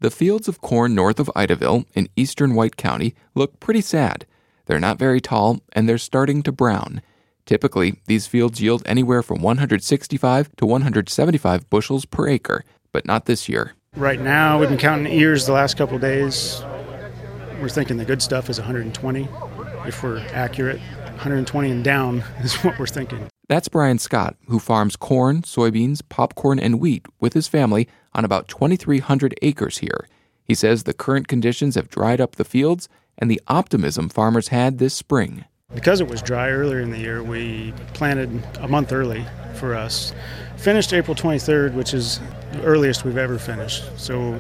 The fields of corn north of Idaville in eastern White County look pretty sad. They're not very tall, and they're starting to brown. Typically, these fields yield anywhere from 165 to 175 bushels per acre, but not this year. Right now, we've been counting ears the last couple of days. We're thinking the good stuff is 120, if we're accurate. 120 and down is what we're thinking. That's Brian Scott, who farms corn, soybeans, popcorn, and wheat with his family on about 2,300 acres here. He says the current conditions have dried up the fields and the optimism farmers had this spring. Because it was dry earlier in the year, we planted a month early for us. Finished April 23rd, which is the earliest we've ever finished. So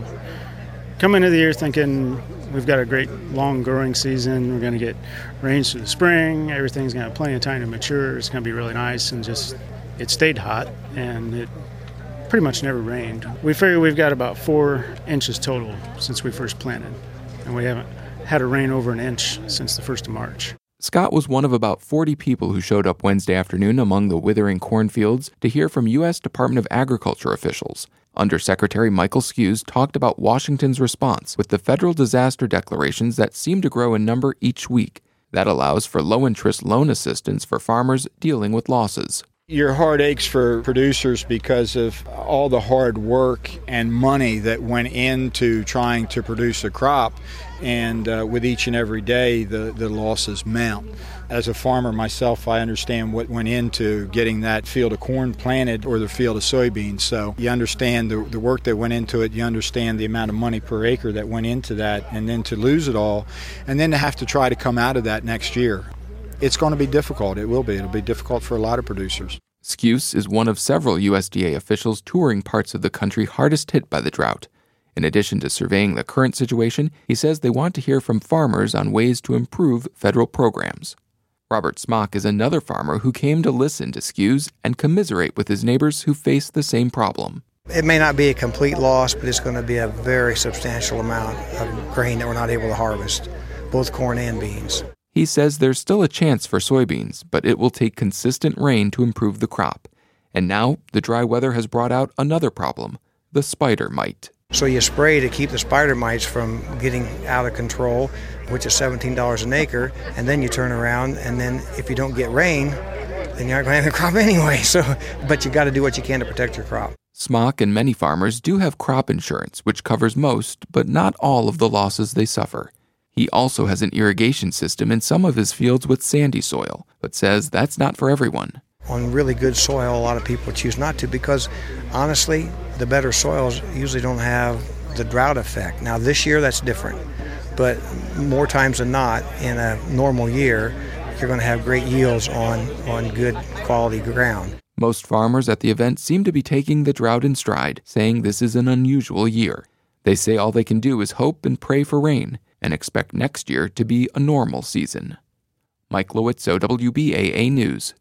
come into the year thinking we've got a great long growing season. We're going to get rains through the spring. Everything's going to have plenty of time to mature. It's going to be really nice. And just it stayed hot, and it pretty much never rained. We figure we've got about 4 inches total since we first planted. And we haven't had a rain over an inch since the 1st of March. Scott was one of about 40 people who showed up Wednesday afternoon among the withering cornfields to hear from U.S. Department of Agriculture officials. Undersecretary Michael Skews talked about Washington's response with the federal disaster declarations that seem to grow in number each week. That allows for low-interest loan assistance for farmers dealing with losses. Your heart aches for producers because of all the hard work and money that went into trying to produce a crop, and with each and every day the losses mount. As a farmer myself, I understand what went into getting that field of corn planted or the field of soybeans. So you understand the work that went into it, you understand the amount of money per acre that went into that, and then to lose it all, and then to have to try to come out of that next year. It's going to be difficult. It will be. It'll be difficult for a lot of producers. Skews is one of several USDA officials touring parts of the country hardest hit by the drought. In addition to surveying the current situation, he says they want to hear from farmers on ways to improve federal programs. Robert Smock is another farmer who came to listen to Skews and commiserate with his neighbors who face the same problem. It may not be a complete loss, but it's going to be a very substantial amount of grain that we're not able to harvest, both corn and beans. He says there's still a chance for soybeans, but it will take consistent rain to improve the crop. And now, the dry weather has brought out another problem, the spider mite. So you spray to keep the spider mites from getting out of control, which is $17 an acre, and then you turn around, and then if you don't get rain, then you're not going to have a crop anyway. But you got to do what you can to protect your crop. Smock and many farmers do have crop insurance, which covers most, but not all of the losses they suffer. He also has an irrigation system in some of his fields with sandy soil, but says that's not for everyone. On really good soil, a lot of people choose not to because, honestly, the better soils usually don't have the drought effect. Now, this year, that's different, but more times than not, in a normal year, you're going to have great yields on good quality ground. Most farmers at the event seem to be taking the drought in stride, saying this is an unusual year. They say all they can do is hope and pray for rain, and expect next year to be a normal season. Mike Lowitzo, WBAA News.